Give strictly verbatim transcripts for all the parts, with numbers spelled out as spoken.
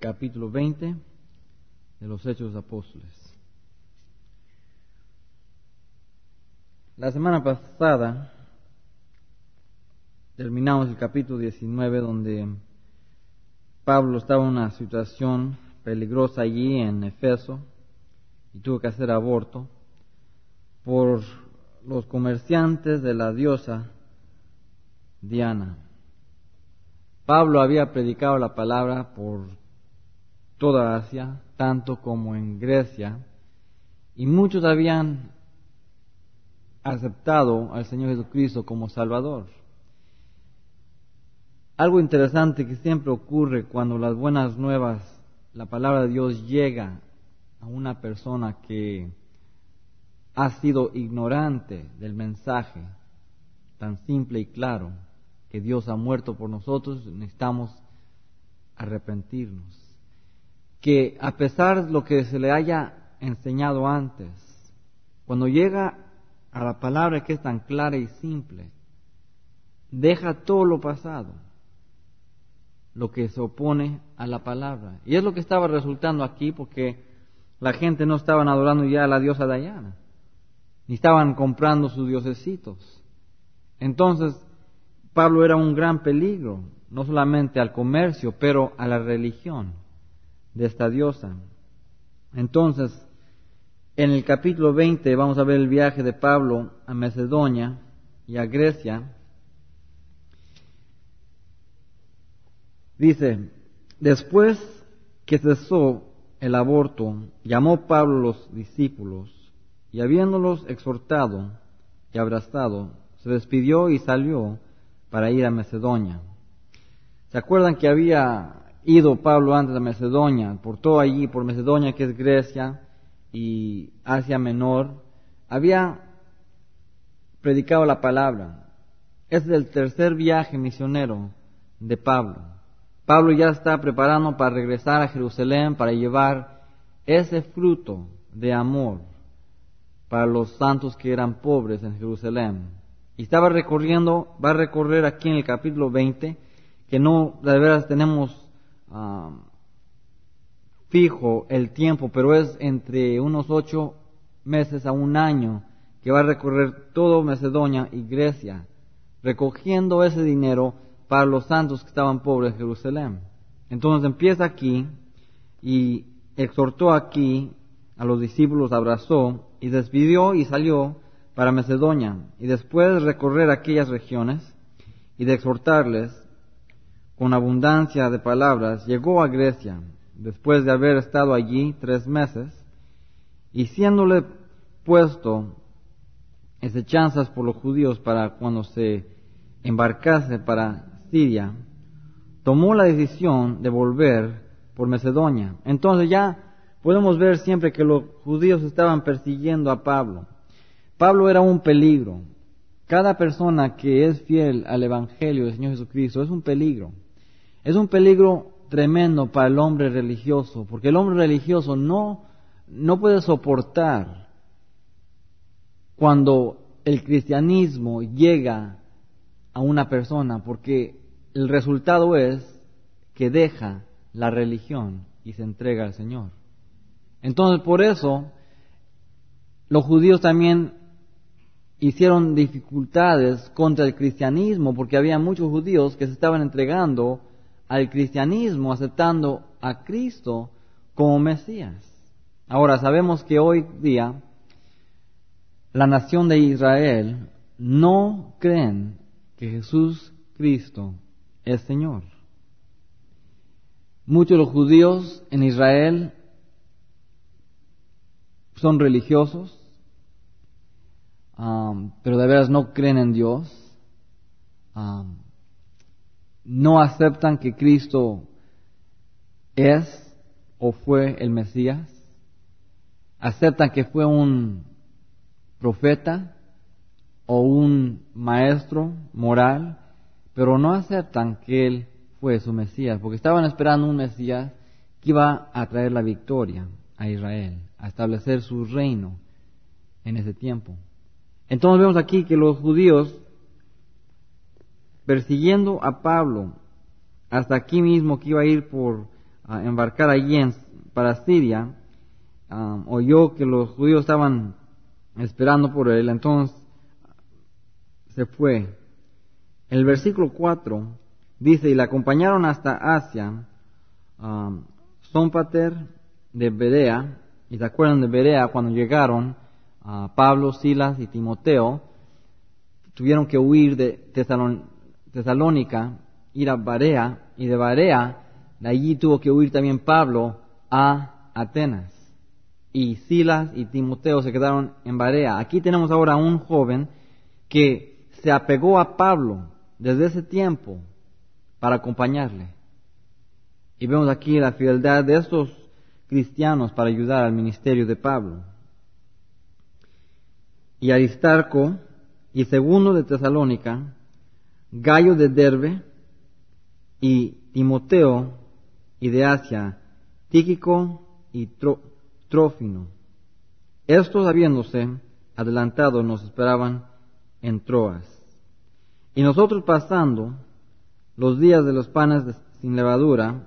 capítulo veinte de los Hechos de los Apóstoles. La semana pasada terminamos el capítulo diecinueve, donde Pablo estaba en una situación peligrosa allí en Efeso y tuvo que hacer aborto por los comerciantes de la diosa Diana. Pablo había predicado la palabra por toda Asia, tanto como en Grecia, y muchos habían aceptado al Señor Jesucristo como Salvador. Algo interesante que siempre ocurre cuando las buenas nuevas, la palabra de Dios llega a una persona que ha sido ignorante del mensaje tan simple y claro, que Dios ha muerto por nosotros, necesitamos arrepentirnos. Que a pesar de lo que se le haya enseñado antes, cuando llega a la palabra que es tan clara y simple, deja todo lo pasado, lo que se opone a la palabra. Y es lo que estaba resultando aquí, porque la gente no estaban adorando ya a la diosa Diana, ni estaban comprando sus diosesitos. Entonces, Pablo era un gran peligro, no solamente al comercio, pero a la religión de esta diosa. Entonces, en el capítulo veinte vamos a ver el viaje de Pablo a Macedonia y a Grecia. Dice: después que cesó el aborto, llamó Pablo a los discípulos, y habiéndolos exhortado y abrazado, se despidió y salió para ir a Macedonia. ¿Se acuerdan que había ido Pablo antes a Macedonia? Por todo allí, por Macedonia, que es Grecia y Asia Menor, había predicado la palabra. Este es el tercer viaje misionero de Pablo. Pablo ya está preparando para regresar a Jerusalén, para llevar ese fruto de amor para los santos que eran pobres en Jerusalén. Y estaba recorriendo, va a recorrer aquí en el capítulo veinte, que no de veras tenemos uh, fijo el tiempo, pero es entre unos ocho meses a un año, que va a recorrer todo Macedonia y Grecia, recogiendo ese dinero para los santos que estaban pobres en Jerusalén. Entonces empieza aquí y exhortó aquí a los discípulos, abrazó y despidió y salió para Macedonia, y después de recorrer aquellas regiones y de exhortarles con abundancia de palabras, llegó a Grecia, después de haber estado allí tres meses, y siéndole puesto acechanzas por los judíos para cuando se embarcase para Siria, tomó la decisión de volver por Macedonia. Entonces ya podemos ver siempre que los judíos estaban persiguiendo a Pablo. Pablo era un peligro. Cada persona que es fiel al Evangelio del Señor Jesucristo es un peligro. Es un peligro tremendo para el hombre religioso, porque el hombre religioso no, no puede soportar cuando el cristianismo llega a una persona, porque el resultado es que deja la religión y se entrega al Señor. Entonces, por eso, los judíos también hicieron dificultades contra el cristianismo, porque había muchos judíos que se estaban entregando al cristianismo, aceptando a Cristo como Mesías. Ahora, sabemos que hoy día la nación de Israel no creen que Jesús Cristo es Señor. Muchos de los judíos en Israel son religiosos, Um, pero de veras no creen en Dios, um, no aceptan que Cristo es o fue el Mesías, aceptan que fue un profeta o un maestro moral, pero no aceptan que Él fue su Mesías, porque estaban esperando un Mesías que iba a traer la victoria a Israel, a establecer su reino en ese tiempo. Entonces vemos aquí que los judíos, persiguiendo a Pablo hasta aquí mismo, que iba a ir por a embarcar allí en, para Siria, um, oyó que los judíos estaban esperando por él, entonces se fue. El versículo cuatro dice, y le acompañaron hasta Asia, um, Sómpater de Berea, y se acuerdan de Berea cuando llegaron uh, Pablo, Silas y Timoteo, tuvieron que huir de Tesalón, Tesalónica, ir a Barea, y de Barea, de allí tuvo que huir también Pablo a Atenas. Y Silas y Timoteo se quedaron en Barea. Aquí tenemos ahora a un joven que se apegó a Pablo desde ese tiempo para acompañarle. Y vemos aquí la fidelidad de estos cristianos para ayudar al ministerio de Pablo. Y Aristarco y Segundo de Tesalónica, Gayo de Derbe y Timoteo y de Asia, Tíquico y Tro- Trófimo. Estos, habiéndose adelantado, nos esperaban en Troas. Y nosotros, pasando los días de los panes de, sin levadura,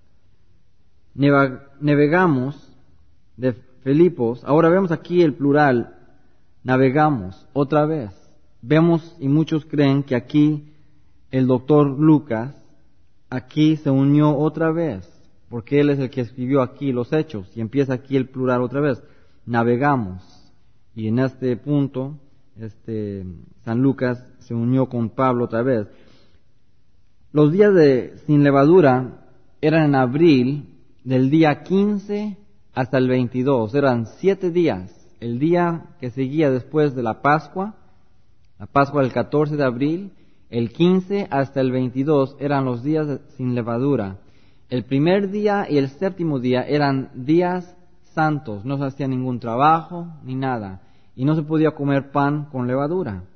navegamos de Filipos. Ahora vemos aquí el plural, navegamos otra vez. Vemos, y muchos creen que aquí el doctor Lucas aquí se unió otra vez, porque él es el que escribió aquí los hechos, y empieza aquí el plural otra vez, navegamos. Y en este punto, este San Lucas se unió con Pablo otra vez. Los días de sin levadura eran en abril, del día quince hasta el veintidós, eran siete días, el día que seguía después de la Pascua, la Pascua del catorce de abril, el quince hasta el veintidós eran los días de, sin levadura. El primer día y el séptimo día eran días santos, no se hacía ningún trabajo ni nada, y no se podía comer pan con levadura.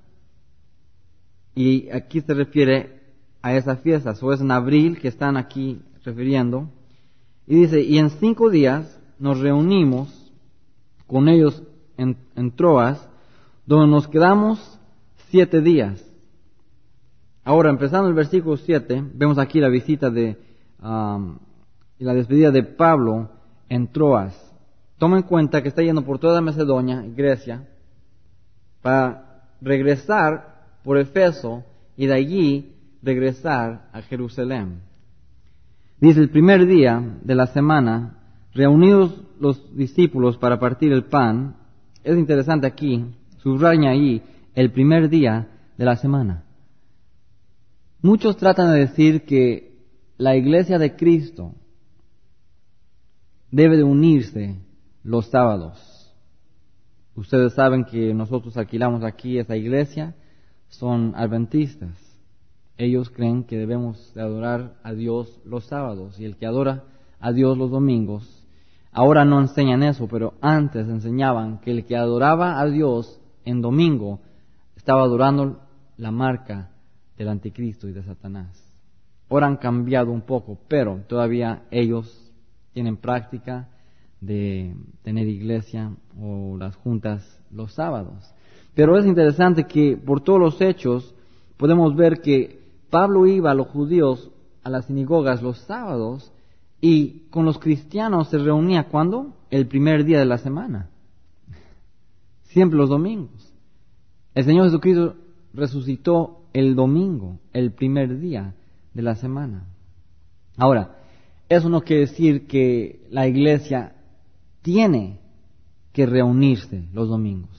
Y aquí se refiere a esas fiestas, o es en abril que están aquí refiriendo. Y dice, y en cinco días nos reunimos con ellos en, en Troas, donde nos quedamos siete días. Ahora, empezando el versículo siete, vemos aquí la visita de um, y la despedida de Pablo en Troas. Toma en cuenta que está yendo por toda Macedonia y Grecia para regresar por Efeso y de allí regresar a Jerusalén. Dice, el primer día de la semana, reunidos los discípulos para partir el pan. Es interesante aquí, subraya ahí, el primer día de la semana. Muchos tratan de decir que la iglesia de Cristo debe de unirse los sábados. Ustedes saben que nosotros alquilamos aquí esa iglesia, son adventistas. Ellos creen que debemos de adorar a Dios los sábados, y el que adora a Dios los domingos, ahora no enseñan eso, pero antes enseñaban que el que adoraba a Dios en domingo estaba adorando la marca del anticristo y de Satanás. Ahora han cambiado un poco, pero todavía ellos tienen práctica de tener iglesia o las juntas los sábados. Pero es interesante que por todos los hechos podemos ver que Pablo iba a los judíos a las sinagogas los sábados y con los cristianos se reunía ¿cuándo? El primer día de la semana. Siempre los domingos. El Señor Jesucristo resucitó el domingo, el primer día de la semana. Ahora, eso no quiere decir que la iglesia tiene que reunirse los domingos.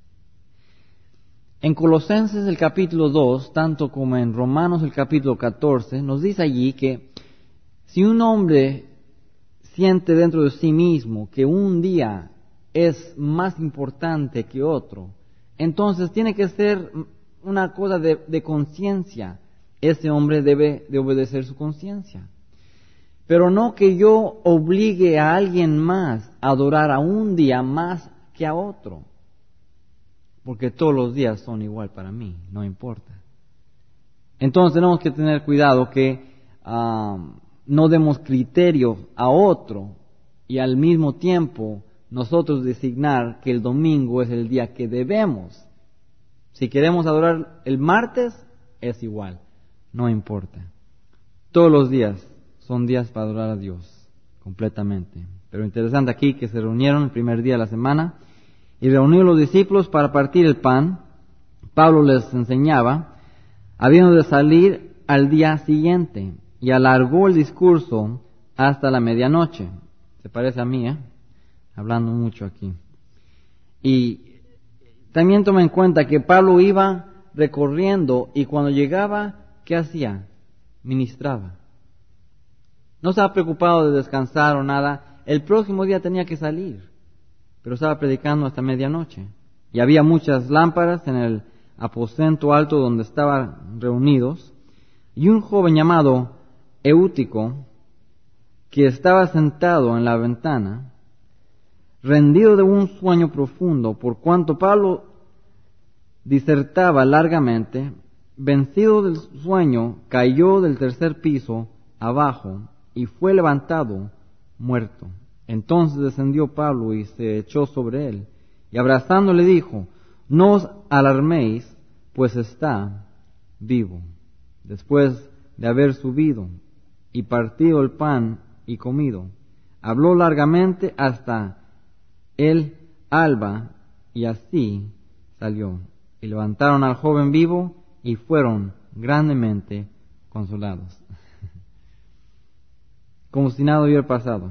En Colosenses el capítulo dos, tanto como en Romanos el capítulo catorce, nos dice allí que si un hombre siente dentro de sí mismo que un día es más importante que otro, entonces tiene que ser una cosa de, de conciencia. Ese hombre debe de obedecer su conciencia. Pero no que yo obligue a alguien más a adorar a un día más que a otro. Porque todos los días son igual para mí, no importa. Entonces tenemos que tener cuidado que um, no demos criterio a otro y al mismo tiempo nosotros designar que el domingo es el día que debemos. Si queremos adorar el martes, es igual, no importa. Todos los días son días para adorar a Dios. completamente. Pero interesante aquí que se reunieron el primer día de la semana y reunió los discípulos para partir el pan. Pablo les enseñaba, habiendo de salir al día siguiente, y alargó el discurso hasta la medianoche. Se parece a mí, ¿eh? Hablando mucho aquí. Y también toma en cuenta que Pablo iba recorriendo y cuando llegaba, ¿qué hacía? Ministraba. No estaba preocupado de descansar o nada. El próximo día tenía que salir, pero estaba predicando hasta medianoche. Y había muchas lámparas en el aposento alto donde estaban reunidos. Y un joven llamado Eutico, que estaba sentado en la ventana, rendido de un sueño profundo, por cuanto Pablo disertaba largamente, vencido del sueño, cayó del tercer piso abajo y fue levantado muerto. Entonces descendió Pablo y se echó sobre él, y abrazándole dijo, no os alarméis, pues está vivo. Después de haber subido y partido el pan y comido, habló largamente hasta el alba, y así salió. Y levantaron al joven vivo y fueron grandemente consolados. Como si nada hubiera pasado.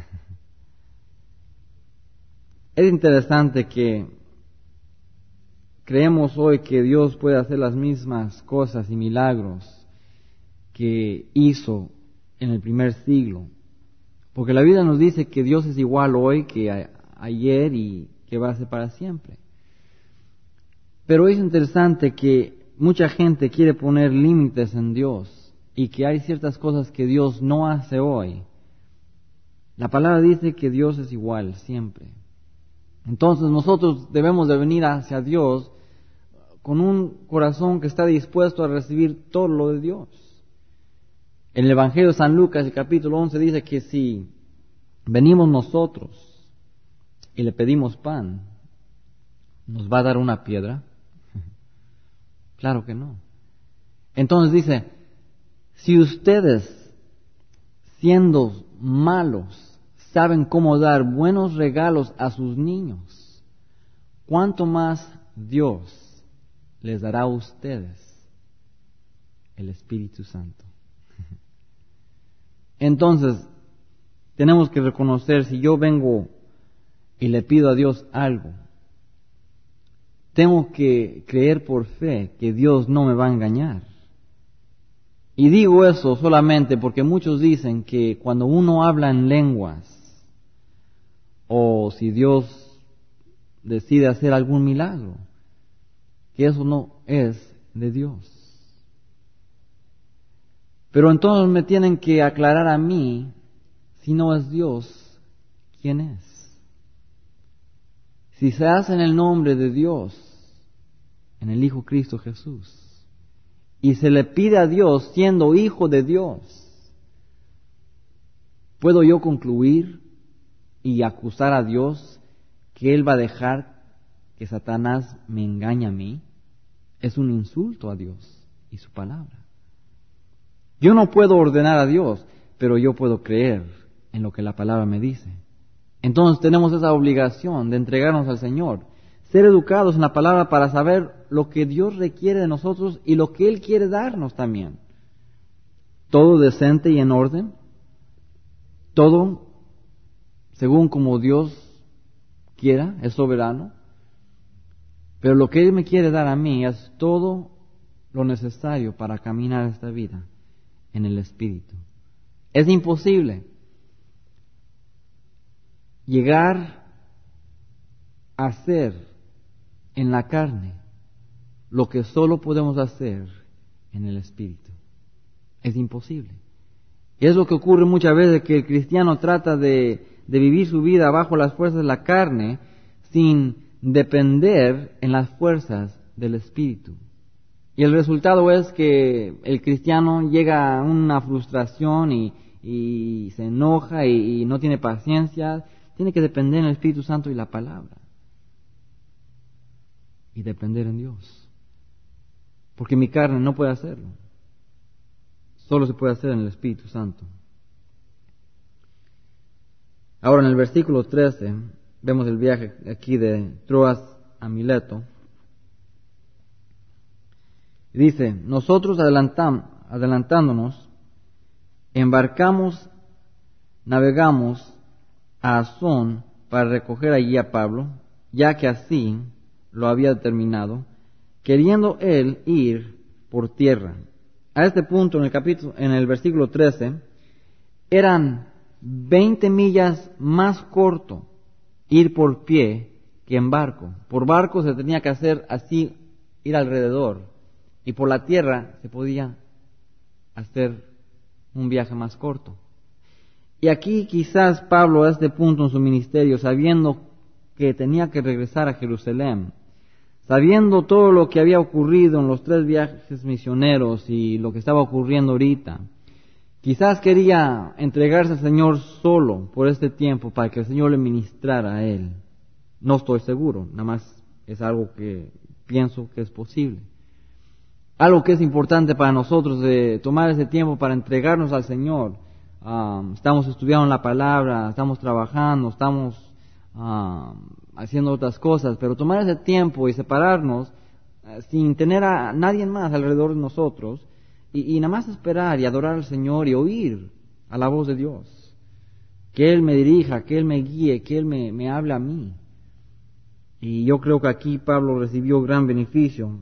Es interesante que creemos hoy que Dios puede hacer las mismas cosas y milagros que hizo en el primer siglo. Porque la Biblia nos dice que Dios es igual hoy que a- ayer y que va a ser para siempre. Pero es interesante que mucha gente quiere poner límites en Dios y que hay ciertas cosas que Dios no hace hoy. La palabra dice que Dios es igual siempre. Entonces nosotros debemos de venir hacia Dios con un corazón que está dispuesto a recibir todo lo de Dios. En el Evangelio de San Lucas, el capítulo once, dice que si venimos nosotros y le pedimos pan, ¿nos va a dar una piedra? Claro que no. Entonces dice, si ustedes, siendo malos, saben cómo dar buenos regalos a sus niños, ¿cuánto más Dios les dará a ustedes el Espíritu Santo? Entonces, tenemos que reconocer, si yo vengo y le pido a Dios algo, tengo que creer por fe que Dios no me va a engañar. Y digo eso solamente porque muchos dicen que cuando uno habla en lenguas, o si Dios decide hacer algún milagro, que eso no es de Dios. Pero entonces me tienen que aclarar a mí, si no es Dios, ¿quién es? Si se hace en el nombre de Dios, en el Hijo Cristo Jesús, y se le pide a Dios siendo hijo de Dios, ¿puedo yo concluir y acusar a Dios que Él va a dejar que Satanás me engañe a mí? Es un insulto a Dios y su palabra. Yo no puedo ordenar a Dios, pero yo puedo creer en lo que la palabra me dice. Entonces tenemos esa obligación de entregarnos al Señor, ser educados en la palabra para saber lo que Dios requiere de nosotros y lo que Él quiere darnos también. Todo decente y en orden, todo según como Dios quiera, es soberano, pero lo que Él me quiere dar a mí es todo lo necesario para caminar esta vida en el Espíritu. Es imposible llegar a hacer en la carne lo que solo podemos hacer en el Espíritu. Es imposible. Y es lo que ocurre muchas veces, que el cristiano trata de, de vivir su vida bajo las fuerzas de la carne sin depender en las fuerzas del Espíritu. Y el resultado es que el cristiano llega a una frustración y, y se enoja y, y no tiene paciencia. Tiene que depender en el Espíritu Santo y la palabra. Y depender en Dios. Porque mi carne no puede hacerlo. Solo se puede hacer en el Espíritu Santo. Ahora en el versículo trece vemos el viaje aquí de Troas a Mileto. Dice, nosotros adelantam, adelantándonos, embarcamos, navegamos a Asón para recoger allí a Pablo, ya que así lo había determinado, queriendo él ir por tierra. A este punto, en el capítulo, en el versículo trece, eran veinte millas más corto ir por pie que en barco. Por barco se tenía que hacer así, ir alrededor, y por la tierra se podía hacer un viaje más corto. Y aquí quizás Pablo a este punto en su ministerio, sabiendo que tenía que regresar a Jerusalén, sabiendo todo lo que había ocurrido en los tres viajes misioneros y lo que estaba ocurriendo ahorita, quizás quería entregarse al Señor solo por este tiempo para que el Señor le ministrara a él. No estoy seguro, nada más es algo que pienso que es posible. Algo que es importante para nosotros de tomar ese tiempo para entregarnos al Señor. Um, estamos estudiando la palabra, estamos trabajando, estamos um, haciendo otras cosas, pero tomar ese tiempo y separarnos uh, sin tener a nadie más alrededor de nosotros y, y nada más esperar y adorar al Señor y oír a la voz de Dios. Que Él me dirija, que Él me guíe, que Él me, me hable a mí. Y yo creo que aquí Pablo recibió gran beneficio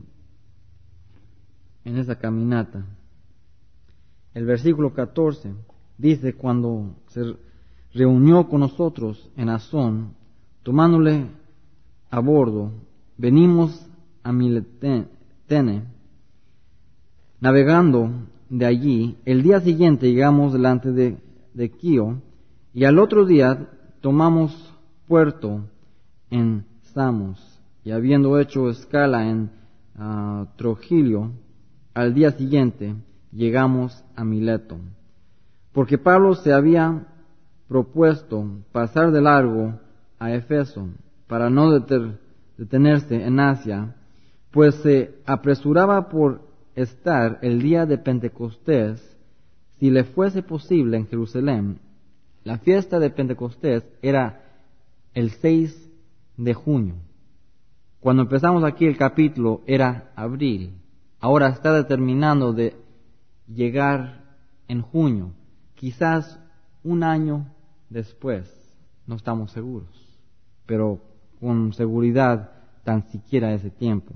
en esa caminata. El versículo catorce dice, cuando se reunió con nosotros en Asón, tomándole a bordo, venimos a Miletene, navegando de allí. El día siguiente llegamos delante de, de Quío, y al otro día tomamos puerto en Samos, y habiendo hecho escala en uh, Trogilio, al día siguiente llegamos a Mileto, porque Pablo se había propuesto pasar de largo a Efeso para no deter, detenerse en Asia, pues se apresuraba por estar el día de Pentecostés, si le fuese posible, en Jerusalén. La fiesta de Pentecostés era el seis de junio. Cuando empezamos aquí el capítulo era abril. Ahora está determinando de llegar en junio, quizás un año después, no estamos seguros, pero con seguridad tan siquiera ese tiempo.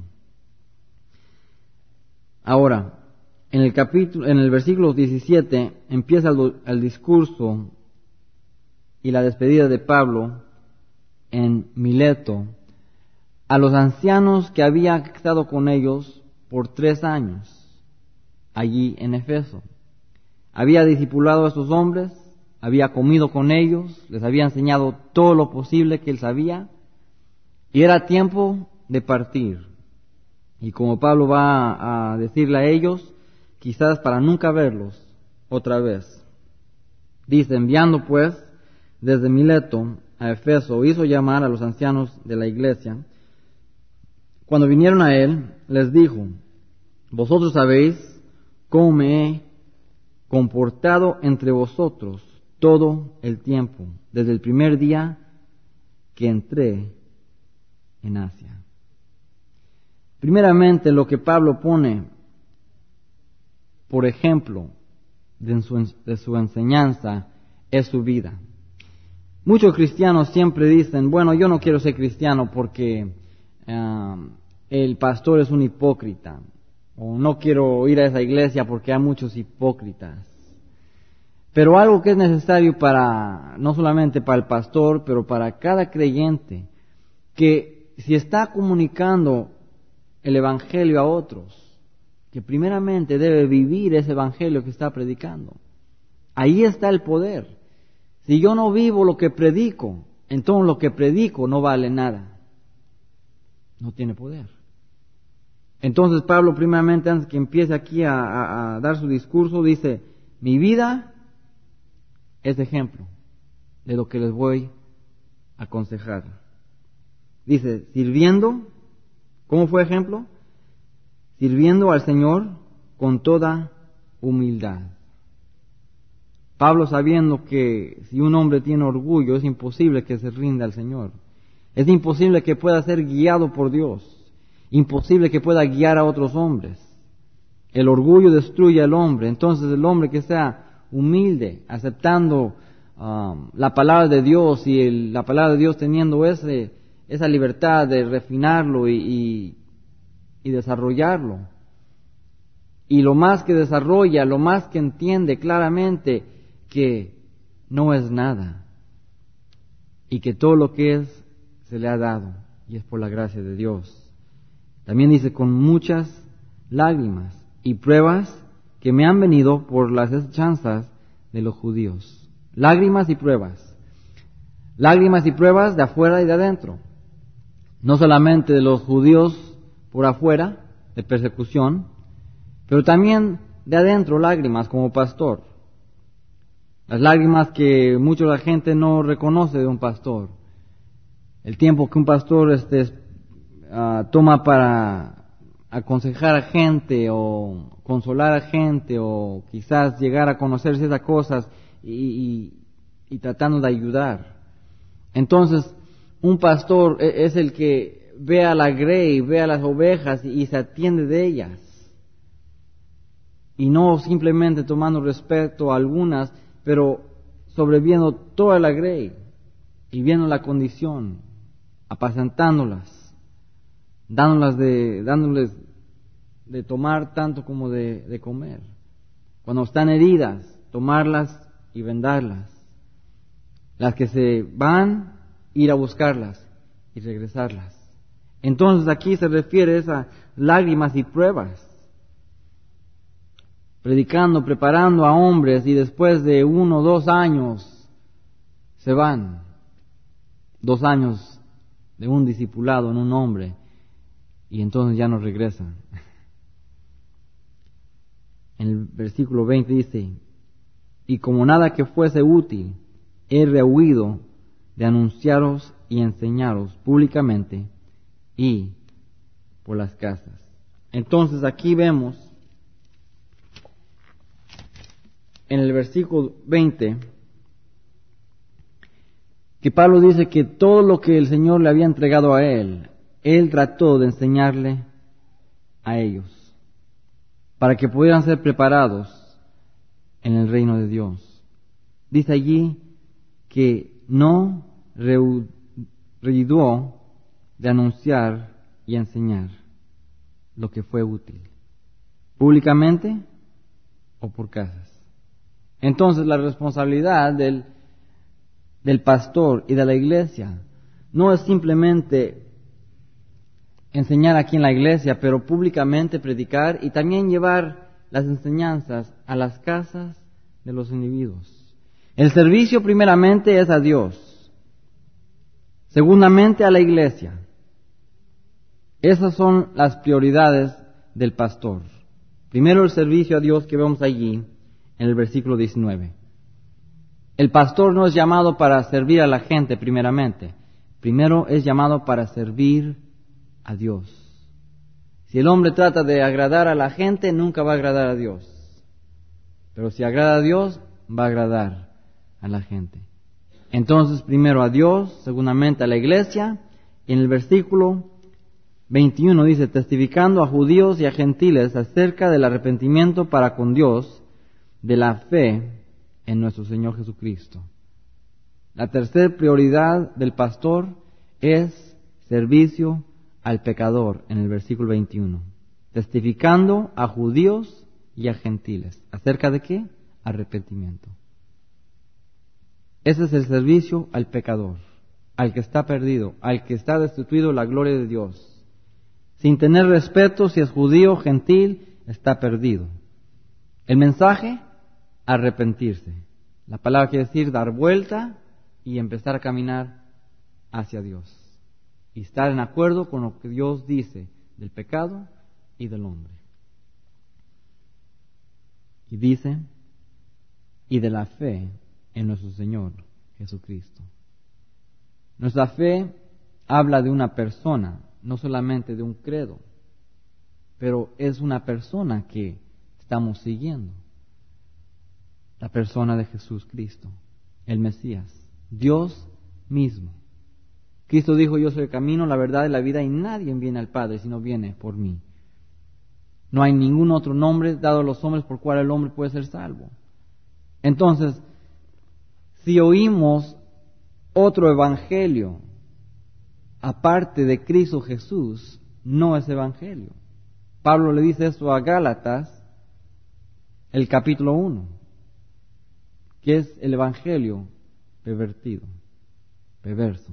Ahora, en el capítulo, en el versículo diecisiete empieza el, el discurso y la despedida de Pablo en Mileto a los ancianos que había estado con ellos por tres años allí en Efeso. Había discipulado a estos hombres, había comido con ellos, les había enseñado todo lo posible que él sabía, y era tiempo de partir. Y como Pablo va a decirle a ellos, quizás para nunca verlos otra vez. Dice, enviando pues desde Mileto a Efeso, hizo llamar a los ancianos de la iglesia. Cuando vinieron a él, les dijo, vosotros sabéis cómo me he comportado entre vosotros todo el tiempo, desde el primer día que entré en Asia. Primeramente, lo que Pablo pone, por ejemplo, de su, de su enseñanza, es su vida. Muchos cristianos siempre dicen, bueno, yo no quiero ser cristiano porque um, el pastor es un hipócrita, o no quiero ir a esa iglesia porque hay muchos hipócritas. Pero algo que es necesario para, no solamente para el pastor, pero para cada creyente, que si está comunicando el evangelio a otros, que primeramente debe vivir ese evangelio que está predicando. Ahí está el poder. Si yo no vivo lo que predico, entonces lo que predico no vale nada. No tiene poder. Entonces Pablo, primeramente, antes que empiece aquí a, a, a dar su discurso, dice, mi vida es ejemplo de lo que les voy a aconsejar. Dice, sirviendo, ¿cómo fue ejemplo? Sirviendo al Señor con toda humildad. Pablo, sabiendo que si un hombre tiene orgullo, es imposible que se rinda al Señor. Es imposible que pueda ser guiado por Dios. Imposible que pueda guiar a otros hombres. El orgullo destruye al hombre. Entonces el hombre que sea humilde, aceptando um, la palabra de Dios y el, la palabra de Dios teniendo ese, esa libertad de refinarlo y, y, y desarrollarlo. Y lo más que desarrolla, lo más que entiende claramente que no es nada. Y que todo lo que es se le ha dado. Y es por la gracia de Dios. También dice, con muchas lágrimas y pruebas que me han venido por las chanzas de los judíos. Lágrimas y pruebas. Lágrimas y pruebas de afuera y de adentro. No solamente de los judíos por afuera, de persecución, pero también de adentro lágrimas como pastor. Las lágrimas que mucha la gente no reconoce de un pastor. El tiempo que un pastor este, uh, toma para aconsejar a gente o consolar a gente o quizás llegar a conocer ciertas cosas y, y, y tratando de ayudar. Entonces, un pastor es el que ve a la grey, ve a las ovejas y, y se atiende de ellas. Y no simplemente tomando respeto a algunas, pero sobreviviendo toda la grey y viendo la condición, apacentándolas, dándolas de, dándoles de tomar tanto como de, de comer. Cuando están heridas, tomarlas y vendarlas. Las que se van, ir a buscarlas y regresarlas. Entonces aquí se refiere a esas lágrimas y pruebas. Predicando, preparando a hombres y después de uno o dos años se van. Dos años de un discipulado en un hombre y entonces ya no regresan. En el versículo veinte dice, y como nada que fuese útil, he rehuido de anunciaros y enseñaros públicamente y por las casas. Entonces aquí vemos en el versículo veinte que Pablo dice que todo lo que el Señor le había entregado a él, él trató de enseñarle a ellos, para que pudieran ser preparados en el reino de Dios. Dice allí que no rehuyó de anunciar y enseñar lo que fue útil, públicamente o por casas. Entonces la responsabilidad del, del pastor y de la iglesia no es simplemente enseñar aquí en la iglesia, pero públicamente predicar y también llevar las enseñanzas a las casas de los individuos. El servicio primeramente es a Dios, segundamente a la iglesia. Esas son las prioridades del pastor. Primero el servicio a Dios que vemos allí en el versículo diecinueve. El pastor no es llamado para servir a la gente primeramente. Primero es llamado para servir a Dios. Si el hombre trata de agradar a la gente, nunca va a agradar a Dios. Pero si agrada a Dios, va a agradar a la gente. Entonces, primero a Dios, segundamente a la iglesia. Y en el versículo veintiuno dice, testificando a judíos y a gentiles acerca del arrepentimiento para con Dios, de la fe en nuestro Señor Jesucristo. La tercera prioridad del pastor es servicio al pecador, en el versículo veintiuno. Testificando a judíos y a gentiles. ¿Acerca de qué? Arrepentimiento. Ese es el servicio al pecador, al que está perdido, al que está destituido la gloria de Dios. Sin tener respeto si es judío o gentil, está perdido. El mensaje, arrepentirse. La palabra quiere decir dar vuelta y empezar a caminar hacia Dios. Y estar en acuerdo con lo que Dios dice del pecado y del hombre. Y dice, y de la fe en nuestro Señor Jesucristo. Nuestra fe habla de una persona, no solamente de un credo, pero es una persona que estamos siguiendo. la persona de Jesús Cristo, el Mesías, Dios mismo. Cristo dijo: yo soy el camino, la verdad y la vida, y nadie viene al Padre si no viene por mí. No hay ningún otro nombre dado a los hombres por cual el hombre puede ser salvo. Entonces, si oímos otro evangelio aparte de Cristo Jesús, no es evangelio. Pablo le dice esto a Gálatas, el capítulo uno, que es el evangelio pervertido, perverso,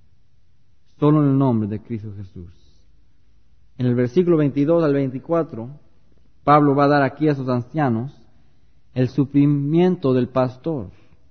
solo en el nombre de Cristo Jesús. En el versículo veintidós al veinticuatro, Pablo va a dar aquí a sus ancianos el sufrimiento del pastor,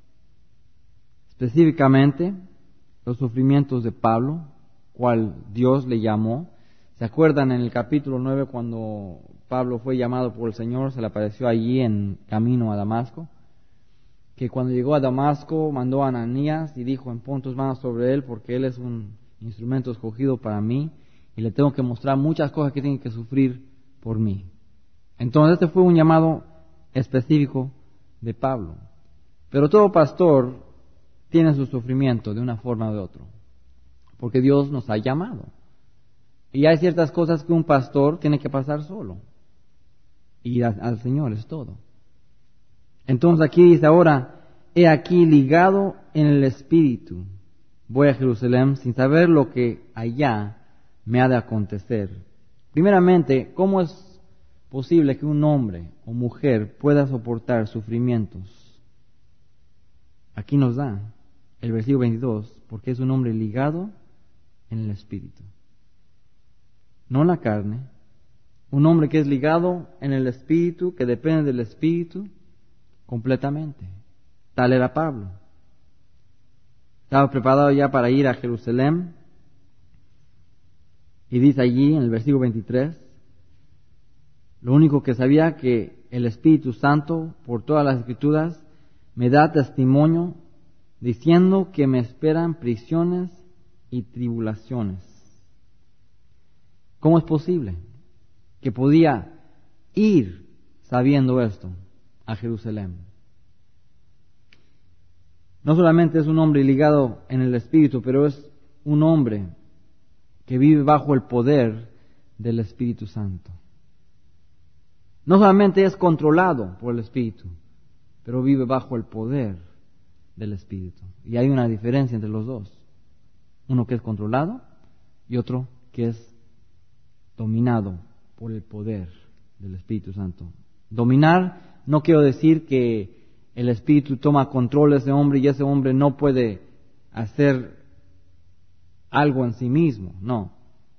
específicamente los sufrimientos de Pablo, cual Dios le llamó. ¿Se acuerdan en el capítulo nueve cuando Pablo fue llamado por el Señor? Se le apareció allí en camino a Damasco, que cuando llegó a Damasco mandó a Ananías y dijo: pon tus manos sobre él, porque él es un instrumento escogido para mí y le tengo que mostrar muchas cosas que tiene que sufrir por mí. Entonces este fue un llamado específico de Pablo. Pero todo pastor tiene su sufrimiento de una forma o de otra, porque Dios nos ha llamado. Y hay ciertas cosas que un pastor tiene que pasar solo. Y a, al Señor es todo. Entonces aquí dice ahora: he aquí ligado en el Espíritu, voy a Jerusalén sin saber lo que allá me ha de acontecer. Primeramente, ¿cómo es posible que un hombre o mujer pueda soportar sufrimientos? Aquí nos da el versículo veintidós, porque es un hombre ligado en el Espíritu, no en la carne. Un hombre que es ligado en el Espíritu, que depende del Espíritu completamente. Tal era Pablo. Estaba preparado ya para ir a Jerusalén. Y dice allí en el versículo veintitrés, lo único que sabía, que el Espíritu Santo, por todas las Escrituras, me da testimonio diciendo que me esperan prisiones y tribulaciones. ¿Cómo es posible que podía ir sabiendo esto a Jerusalén? No solamente es un hombre ligado en el Espíritu, pero es un hombre que vive bajo el poder del Espíritu Santo. No solamente es controlado por el Espíritu, pero vive bajo el poder del Espíritu. Y hay una diferencia entre los dos. Uno que es controlado y otro que es dominado por el poder del Espíritu Santo. Dominar no quiero decir que el Espíritu toma control de ese hombre y ese hombre no puede hacer algo en sí mismo, no.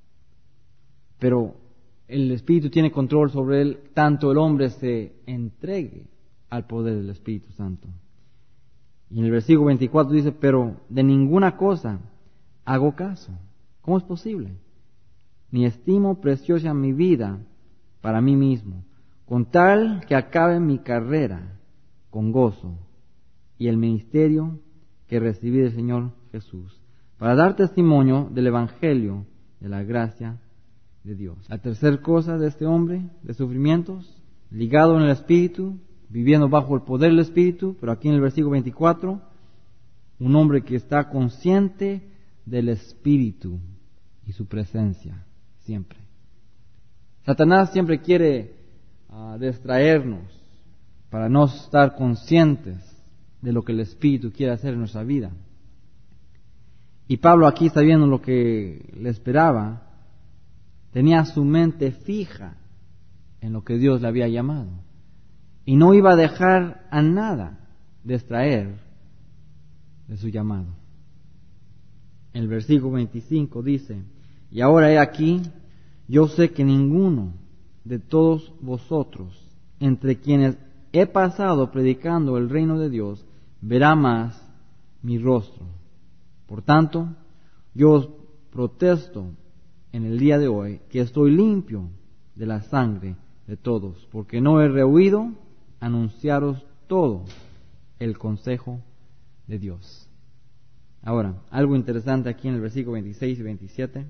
Pero el Espíritu tiene control sobre él, tanto el hombre se entregue al poder del Espíritu Santo. Y en el versículo veinticuatro dice: pero de ninguna cosa hago caso. ¿Cómo es posible? Ni estimo preciosa mi vida para mí mismo, con tal que acabe mi carrera con gozo y el ministerio que recibí del Señor Jesús, para dar testimonio del Evangelio de la gracia de Dios. La tercera cosa de este hombre de sufrimientos, ligado en el Espíritu, viviendo bajo el poder del Espíritu, pero aquí en el versículo veinticuatro, un hombre que está consciente del Espíritu y su presencia siempre. Satanás siempre quiere uh, distraernos para no estar conscientes de lo que el Espíritu quiere hacer en nuestra vida. Y Pablo, aquí sabiendo lo que le esperaba, tenía su mente fija en lo que Dios le había llamado. Y no iba a dejar a nada distraer de su llamado. El versículo veinticinco dice: y ahora he aquí, yo sé que ninguno de todos vosotros, entre quienes he pasado predicando el reino de Dios, verá más mi rostro. Por tanto, yo os protesto en el día de hoy que estoy limpio de la sangre de todos, porque no he rehuido anunciaros todo el consejo de Dios. Ahora, algo interesante aquí en el versículo veintiséis y veintisiete.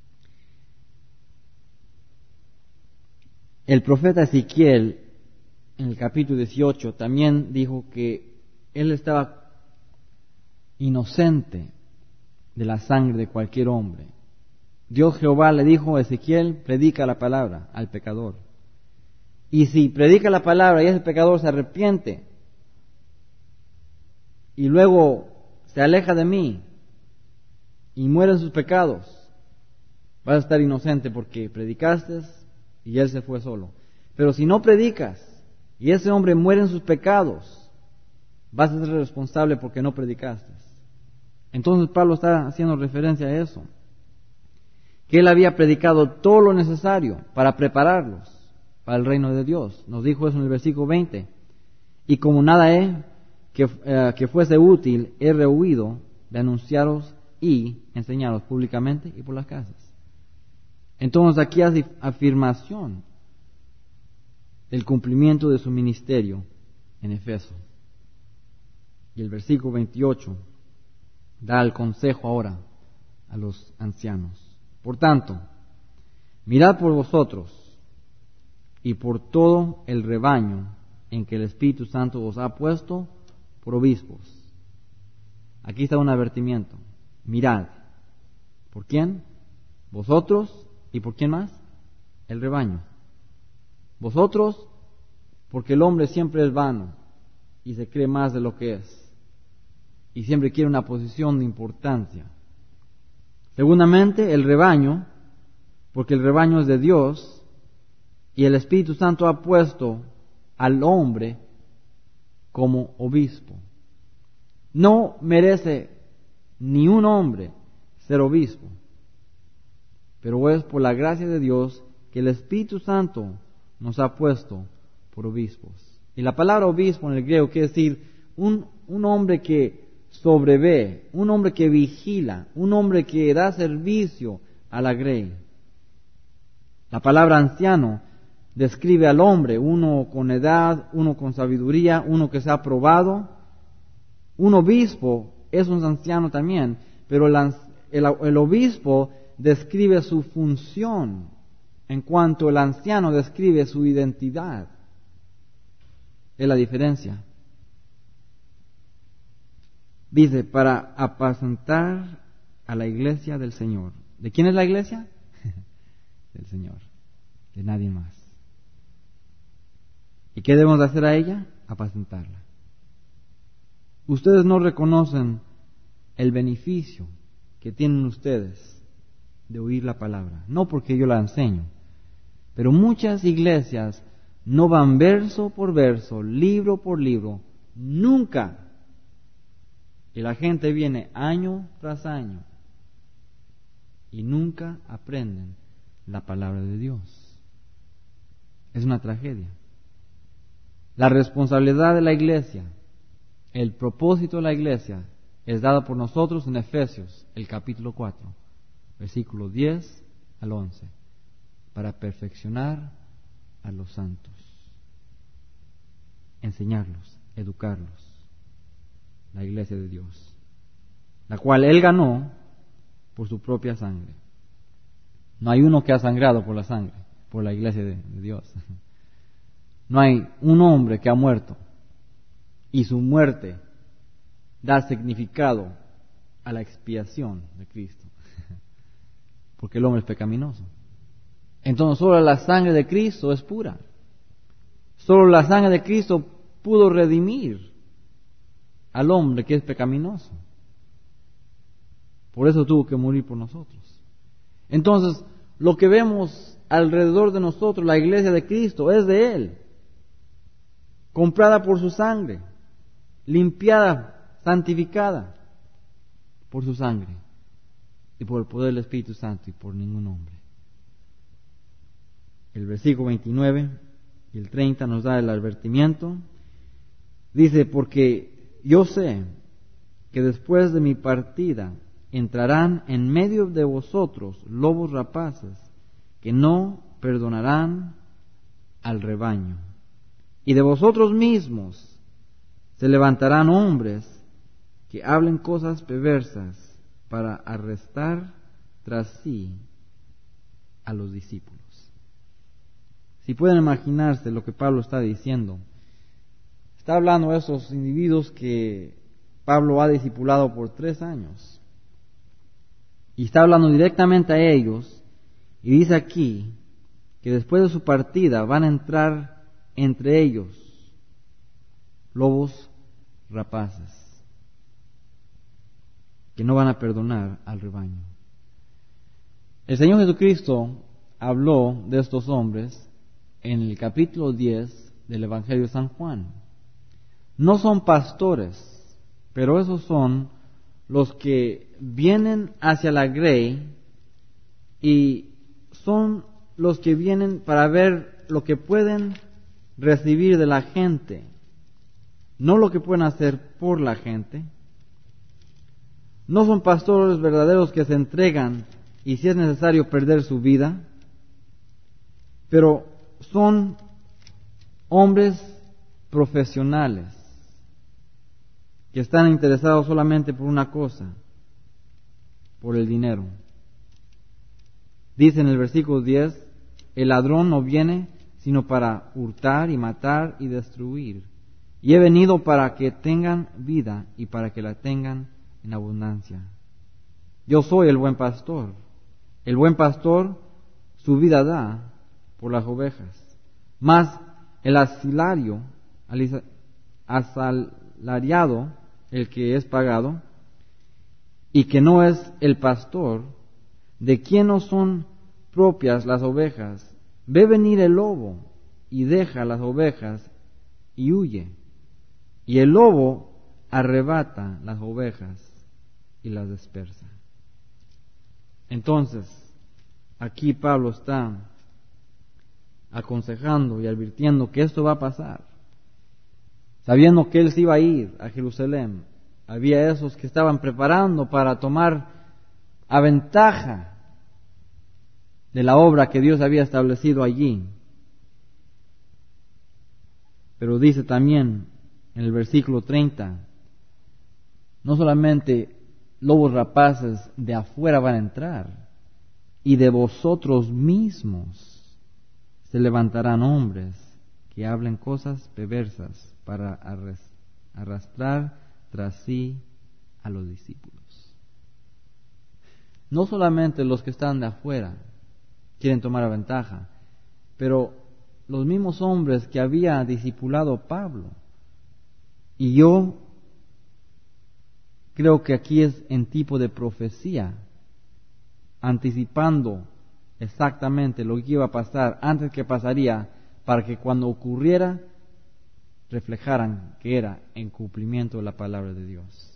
El profeta Ezequiel en el capítulo dieciocho, también dijo que él estaba inocente de la sangre de cualquier hombre. Dios Jehová le dijo a Ezequiel, predica la palabra al pecador. Y si predica la palabra y ese pecador se arrepiente y luego se aleja de mí y muere en sus pecados, vas a estar inocente porque predicaste y él se fue solo. Pero si no predicas y ese hombre muere en sus pecados, vas a ser responsable porque no predicaste. Entonces Pablo está haciendo referencia a eso, que él había predicado todo lo necesario para prepararlos para el reino de Dios. Nos dijo eso en el versículo veinte. Y como nada he que, eh, que fuese útil, he rehuido de anunciaros y enseñaros públicamente y por las casas. Entonces aquí hace afirmación del cumplimiento de su ministerio en Efeso. Y el versículo veintiocho da el consejo ahora a los ancianos. Por tanto, mirad por vosotros y por todo el rebaño en que el Espíritu Santo os ha puesto por obispos. Aquí está un advertimiento. Mirad. ¿Por quién? Vosotros. ¿Y por quién más? El rebaño. Vosotros, porque el hombre siempre es vano y se cree más de lo que es. Y siempre quiere una posición de importancia. Segundamente, el rebaño, porque el rebaño es de Dios y el Espíritu Santo ha puesto al hombre como obispo. No merece ni un hombre ser obispo, pero es por la gracia de Dios que el Espíritu Santo nos ha puesto por obispos. Y la palabra obispo en el griego quiere decir un, un hombre que sobrevé, un hombre que vigila, un hombre que da servicio a la grey. La palabra anciano describe al hombre, uno con edad, uno con sabiduría, uno que se ha probado. Un obispo es un anciano también, pero el, el, el obispo describe su función, en cuanto el anciano describe su identidad. Es la diferencia. Dice, para apacentar a la iglesia del Señor. ¿De quién es la iglesia? Del Señor, de nadie más. ¿Y qué debemos hacer a ella? Apacentarla. Ustedes no reconocen el beneficio que tienen ustedes de oír la palabra, no porque yo la enseño, pero muchas iglesias no van verso por verso, libro por libro, nunca. Y la gente viene año tras año y nunca aprenden la palabra de Dios. Es una tragedia. La responsabilidad de la iglesia, el propósito de la iglesia es dado por nosotros en Efesios, el capítulo cuatro, versículos diez al once, para perfeccionar a los santos, enseñarlos, educarlos. La iglesia de Dios, la cual Él ganó por su propia sangre. No hay uno que ha sangrado por la sangre, por la iglesia de, de Dios. No hay un hombre que ha muerto y su muerte da significado a la expiación de Cristo, porque el hombre es pecaminoso. Entonces solo la sangre de Cristo es pura. Solo la sangre de Cristo pudo redimir al hombre que es pecaminoso. Por eso tuvo que morir por nosotros. Entonces, lo que vemos alrededor de nosotros, la iglesia de Cristo, es de Él, comprada por su sangre, limpiada, santificada por su sangre y por el poder del Espíritu Santo y por ningún hombre. El versículo veintinueve y el treinta nos da el advertimiento. Dice, porque yo sé que después de mi partida entrarán en medio de vosotros lobos rapaces que no perdonarán al rebaño. Y de vosotros mismos se levantarán hombres que hablen cosas perversas para arrestar tras sí a los discípulos. Si pueden imaginarse lo que Pablo está diciendo, está hablando de esos individuos que Pablo ha discipulado por tres años. Y está hablando directamente a ellos. Y dice aquí que después de su partida van a entrar entre ellos lobos rapaces, que no van a perdonar al rebaño. El Señor Jesucristo habló de estos hombres en el capítulo diez del Evangelio de San Juan. No son pastores, pero esos son los que vienen hacia la grey y son los que vienen para ver lo que pueden recibir de la gente, no lo que pueden hacer por la gente. No son pastores verdaderos que se entregan y si es necesario perder su vida, pero son hombres profesionales que están interesados solamente por una cosa, por el dinero. Dice en el versículo diez, el ladrón no viene sino para hurtar y matar y destruir. Y he venido para que tengan vida y para que la tengan en abundancia. Yo soy el buen pastor. El buen pastor su vida da por las ovejas. Mas el asilario, asalariado, el que es pagado, y que no es el pastor, de quien no son propias las ovejas, ve venir el lobo y deja las ovejas y huye. Y el lobo arrebata las ovejas y las dispersa. Entonces, aquí Pablo está aconsejando y advirtiendo que esto va a pasar. Sabiendo que él se iba a ir a Jerusalén, había esos que estaban preparando para tomar a ventaja de la obra que Dios había establecido allí. Pero dice también en el versículo treinta, no solamente lobos rapaces de afuera van a entrar, y de vosotros mismos se levantarán hombres que hablen cosas perversas para arrastrar tras sí a los discípulos. No solamente los que están de afuera quieren tomar ventaja, pero los mismos hombres que había discipulado Pablo. Y yo creo que aquí es en tipo de profecía, anticipando exactamente lo que iba a pasar antes que pasaría, para que cuando ocurriera reflejaran que era en cumplimiento de la palabra de Dios.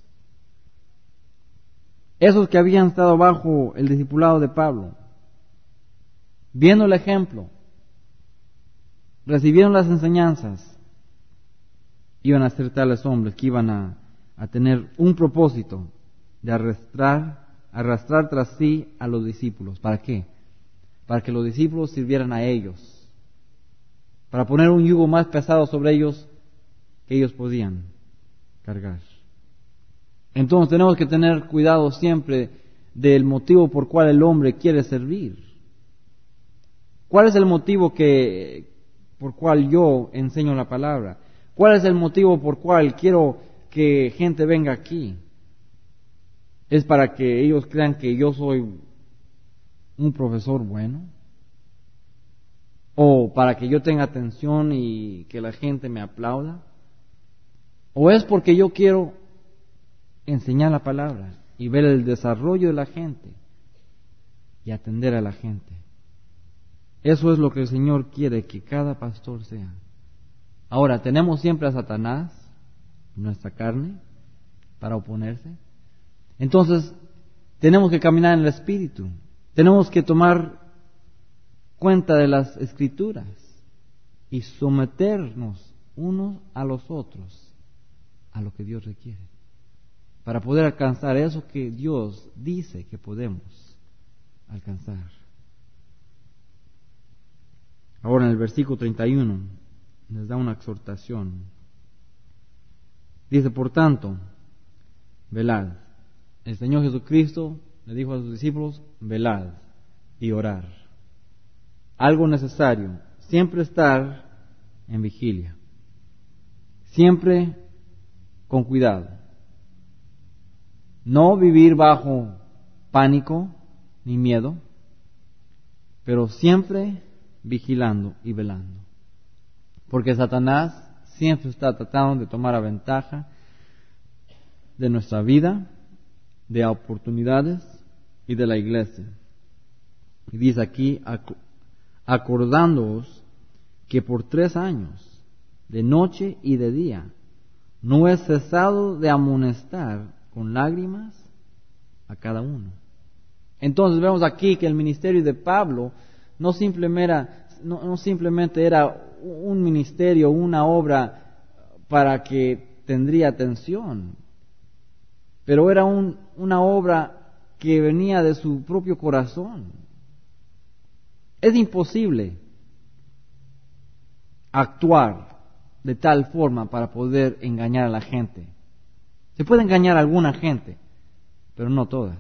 Esos que habían estado bajo el discipulado de Pablo, viendo el ejemplo, recibieron las enseñanzas, iban a ser tales hombres que iban a, a tener un propósito de arrastrar, arrastrar tras sí a los discípulos. ¿Para qué? Para que los discípulos sirvieran a ellos, para poner un yugo más pesado sobre ellos que ellos podían cargar. Entonces tenemos que tener cuidado siempre del motivo por cual el hombre quiere servir. ¿Cuál es el motivo que por cual yo enseño la palabra? ¿Cuál es el motivo por cual quiero que gente venga aquí? ¿Es para que ellos crean que yo soy un profesor bueno? ¿O para que yo tenga atención y que la gente me aplauda? ¿O es porque yo quiero enseñar la palabra y ver el desarrollo de la gente y atender a la gente? Eso es lo que el Señor quiere que cada pastor sea. Ahora, tenemos siempre a Satanás, nuestra carne, para oponerse. Entonces, tenemos que caminar en el Espíritu. Tenemos que tomar cuenta de las Escrituras y someternos unos a los otros a lo que Dios requiere, para poder alcanzar eso que Dios dice que podemos alcanzar. Ahora en el versículo treinta y uno les da una exhortación. Dice, por tanto, velad. El Señor Jesucristo le dijo a sus discípulos, velad y orar. Algo necesario, siempre estar en vigilia. siempre con cuidado. No vivir bajo pánico ni miedo, pero siempre vigilando y velando. Porque Satanás siempre está tratando de tomar a ventaja de nuestra vida, de oportunidades y de la iglesia. Y dice aquí, acordándoos que por tres años, de noche y de día, no he cesado de amonestar con lágrimas a cada uno. Entonces vemos aquí que el ministerio de Pablo no simplemente era, no, no simplemente era un ministerio, una obra para que tendría atención, pero era un, una obra que venía de su propio corazón. Es imposible actuar de tal forma para poder engañar a la gente. Se puede engañar a alguna gente, pero no todas.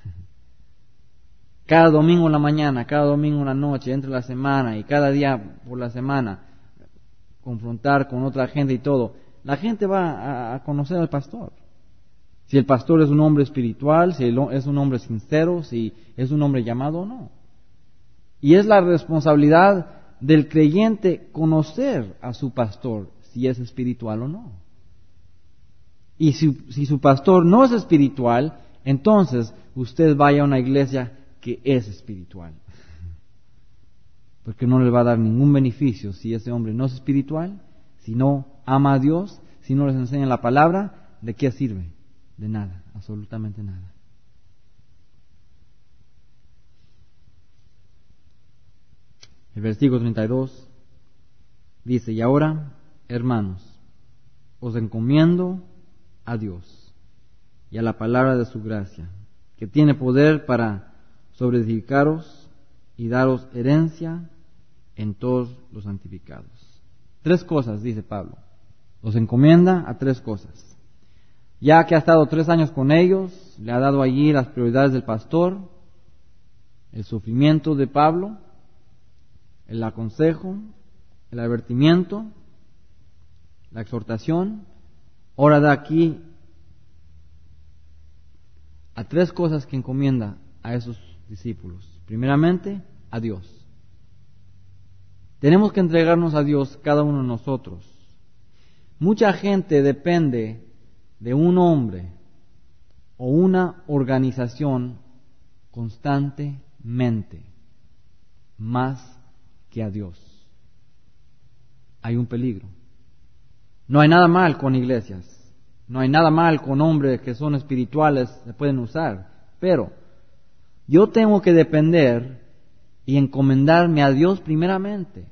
Cada domingo en la mañana, cada domingo en la noche, entre la semana y cada día por la semana, confrontar con otra gente y todo, la gente va a conocer al pastor. Si el pastor es un hombre espiritual, si es un hombre sincero, si es un hombre llamado o no. Y es la responsabilidad del creyente conocer a su pastor, si es espiritual o no. Y si, si su pastor no es espiritual, entonces usted vaya a una iglesia que es espiritual. Porque no le va a dar ningún beneficio si ese hombre no es espiritual, si no ama a Dios, si no les enseña la palabra, ¿de qué sirve? De nada, absolutamente nada. El versículo treinta y dos dice, y ahora, hermanos, os encomiendo a Dios y a la palabra de su gracia, que tiene poder para sobreedificaros y daros herencia en todos los santificados. Tres cosas, dice Pablo. Os encomienda a tres cosas. Ya que ha estado tres años con ellos, le ha dado allí las prioridades del pastor, el sufrimiento de Pablo, el aconsejo, el advertimiento, la exhortación. Ahora da aquí a tres cosas que encomienda a esos discípulos. Primeramente, a Dios. Tenemos que entregarnos a Dios cada uno de nosotros. Mucha gente depende de un hombre o una organización constantemente, más que a Dios. Hay un peligro. No hay nada mal con iglesias, no hay nada mal con hombres que son espirituales, se pueden usar, pero yo tengo que depender y encomendarme a Dios primeramente,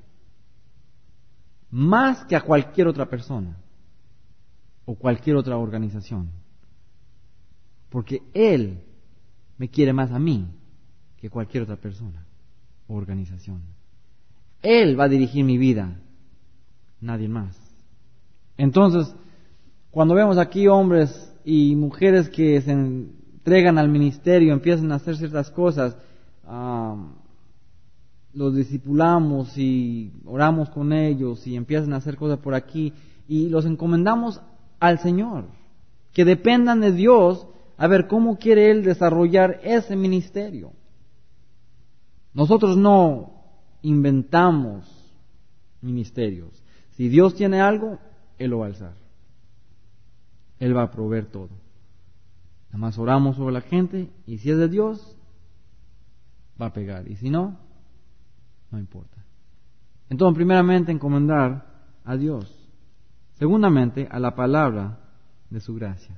más que a cualquier otra persona o cualquier otra organización, porque Él me quiere más a mí que cualquier otra persona o organización. Él va a dirigir mi vida, nadie más. Entonces, cuando vemos aquí hombres y mujeres que se entregan al ministerio, empiezan a hacer ciertas cosas, um, los discipulamos y oramos con ellos y empiezan a hacer cosas por aquí y los encomendamos al Señor, que dependan de Dios a ver cómo quiere Él desarrollar ese ministerio. Nosotros no inventamos ministerios. Si Dios tiene algo, Él lo va a alzar. Él va a proveer todo. Nada más oramos sobre la gente y si es de Dios, va a pegar. Y si no, no importa. Entonces, primeramente, encomendar a Dios. Segundamente, a la palabra de su gracia.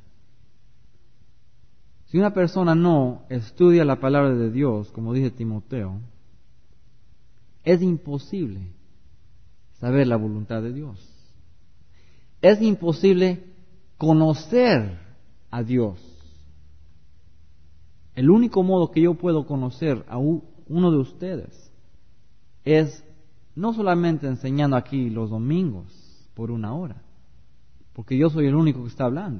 Si una persona no estudia la palabra de Dios, como dice Timoteo, es imposible saber la voluntad de Dios. Es imposible conocer a Dios. El único modo que yo puedo conocer a uno de ustedes es no solamente enseñando aquí los domingos por una hora, porque yo soy el único que está hablando.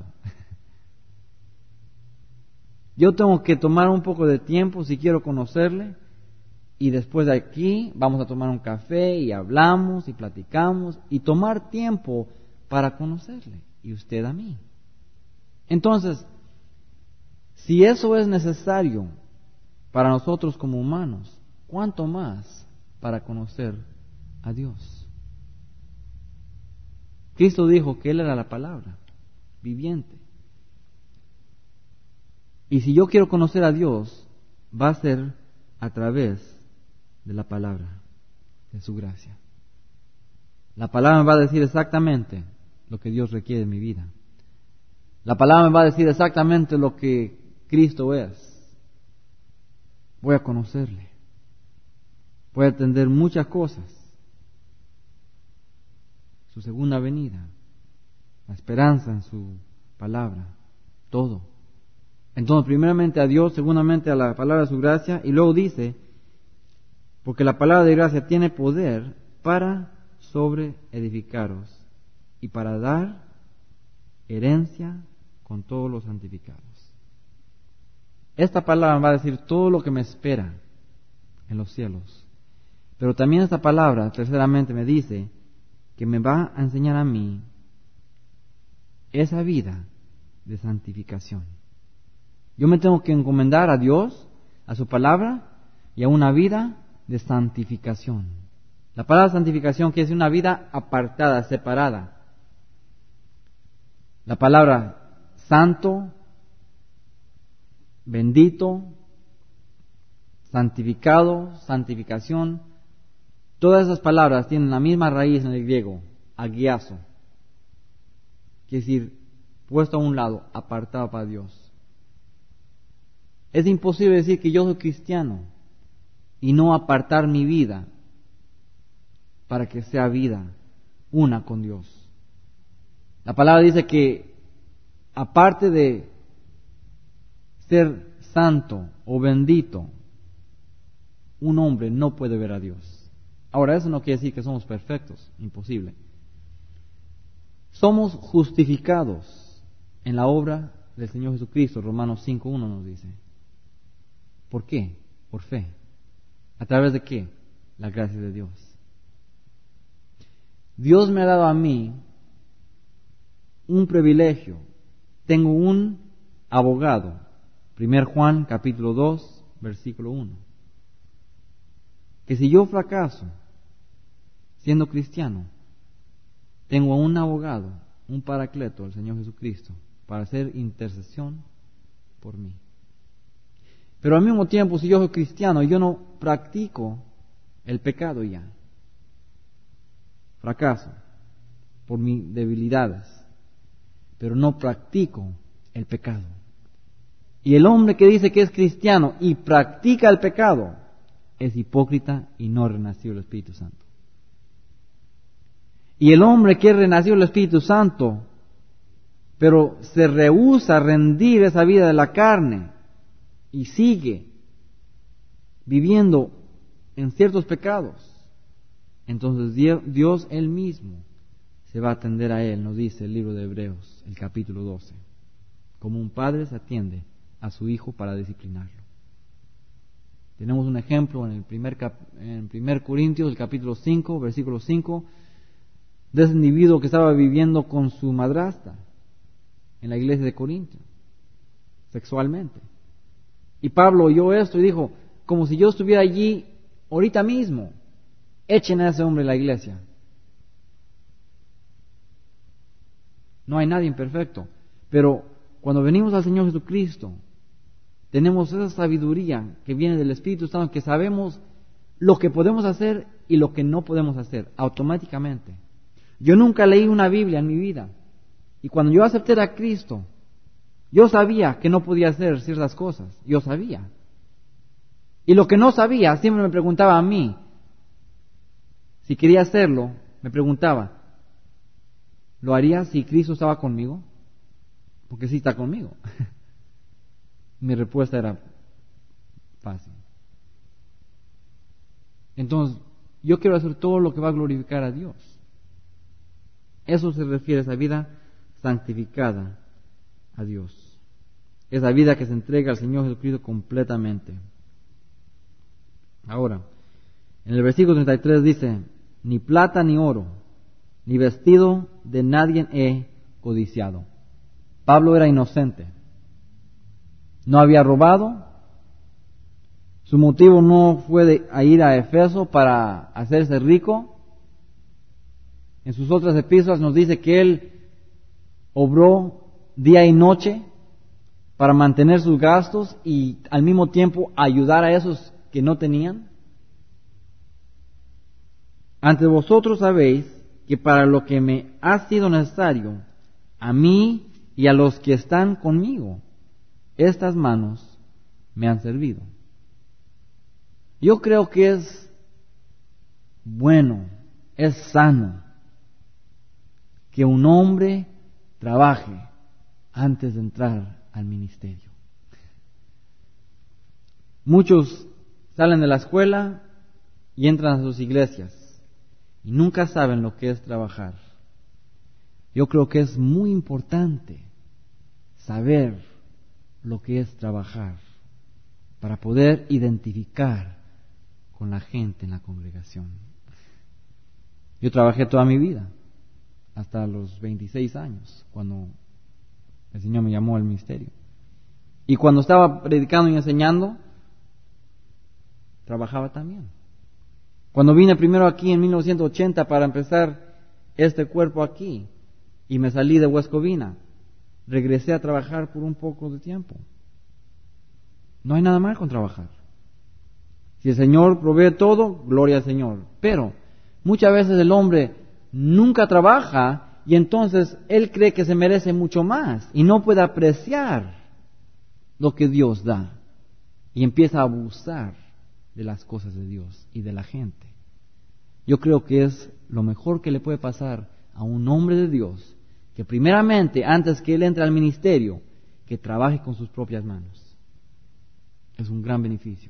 Yo tengo que tomar un poco de tiempo si quiero conocerle, y después de aquí vamos a tomar un café y hablamos y platicamos y tomar tiempo para conocerle y usted a mí. Entonces, si eso es necesario para nosotros como humanos, ¿cuánto más para conocer a Dios? Cristo dijo que Él era la palabra viviente. Y si yo quiero conocer a Dios, va a ser a través de la palabra, de su gracia. La palabra me va a decir exactamente lo que Dios requiere de mi vida. La palabra me va a decir exactamente lo que Cristo es. Voy a conocerle. Voy a entender muchas cosas. Su segunda venida, la esperanza en su palabra, todo. Entonces, primeramente a Dios, segundamente a la palabra de su gracia, y luego dice, porque la palabra de gracia tiene poder para sobreedificaros y para dar herencia con todos los santificados. Esta palabra va a decir todo lo que me espera en los cielos. Pero también esta palabra, terceramente, me dice que me va a enseñar a mí esa vida de santificación. Yo me tengo que encomendar a Dios, a su palabra y a una vida de santificación. La palabra santificación quiere decir una vida apartada, separada. La palabra santo, bendito, santificado, santificación, todas esas palabras tienen la misma raíz en el griego, agiazo. Quiere decir, puesto a un lado, apartado para Dios. Es imposible decir que yo soy cristiano y no apartar mi vida para que sea vida una con Dios. La palabra dice que aparte de ser santo o bendito, un hombre no puede ver a Dios. Ahora, eso no quiere decir que somos perfectos, imposible. Somos justificados en la obra del Señor Jesucristo, Romanos cinco uno nos dice. ¿Por qué? Por fe. ¿A través de qué? La gracia de Dios. Dios me ha dado a mí un privilegio. Tengo un abogado. Primero Juan capítulo dos, versículo uno. Que si yo fracaso siendo cristiano, tengo un abogado, un paracleto, el Señor Jesucristo, para hacer intercesión por mí. Pero al mismo tiempo, si yo soy cristiano y yo no practico el pecado ya, fracaso por mis debilidades, pero no practico el pecado. Y el hombre que dice que es cristiano y practica el pecado es hipócrita y no renació el Espíritu Santo. Y el hombre que renació el Espíritu Santo, pero se rehúsa a rendir esa vida de la carne y sigue viviendo en ciertos pecados, entonces Dios Él mismo se va a atender a él, nos dice el libro de Hebreos, el capítulo doce. Como un padre se atiende a su hijo para disciplinarlo. Tenemos un ejemplo en el primer, cap- en primer Corintios, el capítulo cinco, versículo cinco, de ese individuo que estaba viviendo con su madrastra en la iglesia de Corinto, sexualmente. Y Pablo oyó esto y dijo, como si yo estuviera allí ahorita mismo, echen a ese hombre de la iglesia. No hay nadie imperfecto, pero cuando venimos al Señor Jesucristo, tenemos esa sabiduría que viene del Espíritu Santo, que sabemos lo que podemos hacer y lo que no podemos hacer, automáticamente. Yo nunca leí una Biblia en mi vida, y cuando yo acepté a Cristo, yo sabía que no podía hacer ciertas cosas, yo sabía. Y lo que no sabía, siempre me preguntaba a mí, si quería hacerlo, me preguntaba, ¿lo haría si Cristo estaba conmigo? Porque sí está conmigo. Mi respuesta era fácil. Entonces, yo quiero hacer todo lo que va a glorificar a Dios. Eso se refiere a esa vida santificada a Dios. Esa vida que se entrega al Señor Jesucristo completamente. Ahora, en el versículo treinta y tres dice, ni plata ni oro ni vestido de nadie he codiciado. Pablo era inocente. No había robado. Su motivo no fue de a ir a Efeso para hacerse rico. En sus otras epístolas nos dice que él obró día y noche para mantener sus gastos y al mismo tiempo ayudar a esos que no tenían. Ante vosotros sabéis que para lo que me ha sido necesario, a mí y a los que están conmigo, estas manos me han servido. Yo creo que es bueno, es sano que un hombre trabaje antes de entrar al ministerio. Muchos salen de la escuela y entran a sus iglesias y nunca saben lo que es trabajar. Yo creo que es muy importante saber lo que es trabajar para poder identificar con la gente en la congregación. Yo trabajé toda mi vida, hasta los veintiséis años, cuando el Señor me llamó al ministerio. Y cuando estaba predicando y enseñando, trabajaba también. Cuando vine primero aquí en mil novecientos ochenta para empezar este cuerpo aquí, y me salí de Huescovina, regresé a trabajar por un poco de tiempo. No hay nada mal con trabajar. Si el Señor provee todo, gloria al Señor. Pero muchas veces el hombre nunca trabaja y entonces él cree que se merece mucho más y no puede apreciar lo que Dios da y empieza a abusar de las cosas de Dios y de la gente. Yo creo que es lo mejor que le puede pasar a un hombre de Dios, que primeramente, antes que él entre al ministerio, que trabaje con sus propias manos. Es un gran beneficio.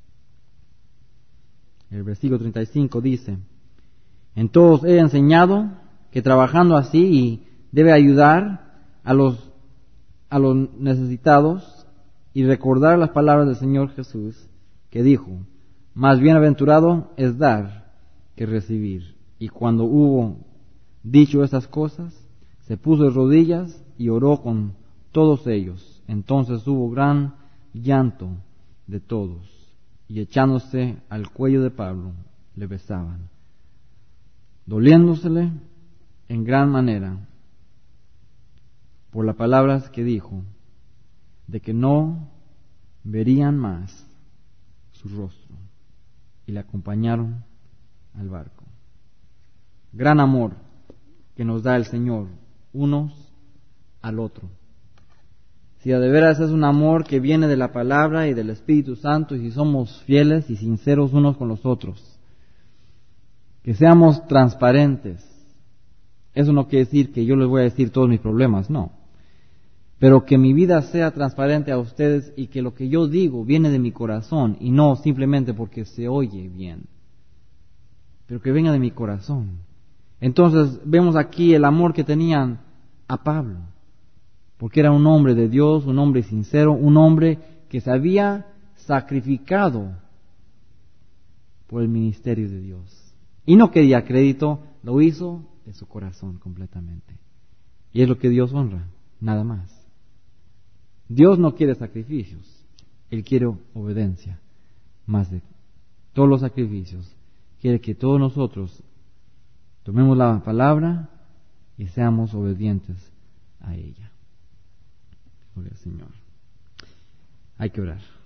El versículo treinta y cinco dice: en todos he enseñado que trabajando así debe ayudar a los, a los necesitados y recordar las palabras del Señor Jesús, que dijo: más bienaventurado es dar que recibir. Y cuando hubo dicho estas cosas, se puso de rodillas y oró con todos ellos. Entonces hubo gran llanto de todos, y echándose al cuello de Pablo, le besaban, doliéndosele en gran manera por las palabras que dijo, de que no verían más su rostro, y le acompañaron al barco. Gran amor que nos da el Señor unos al otro. Si de veras es un amor que viene de la palabra y del Espíritu Santo, y si somos fieles y sinceros unos con los otros, que seamos transparentes. Eso no quiere decir que yo les voy a decir todos mis problemas, no. Pero que mi vida sea transparente a ustedes y que lo que yo digo viene de mi corazón y no simplemente porque se oye bien, pero que venga de mi corazón. Entonces vemos aquí el amor que tenían a Pablo, porque era un hombre de Dios, un hombre sincero, un hombre que se había sacrificado por el ministerio de Dios. Y no quería crédito, lo hizo de su corazón completamente. Y es lo que Dios honra, nada más. Dios no quiere sacrificios, Él quiere obediencia. Más de todos los sacrificios, quiere que todos nosotros tomemos la palabra y seamos obedientes a ella. Gloria al Señor. Hay que orar.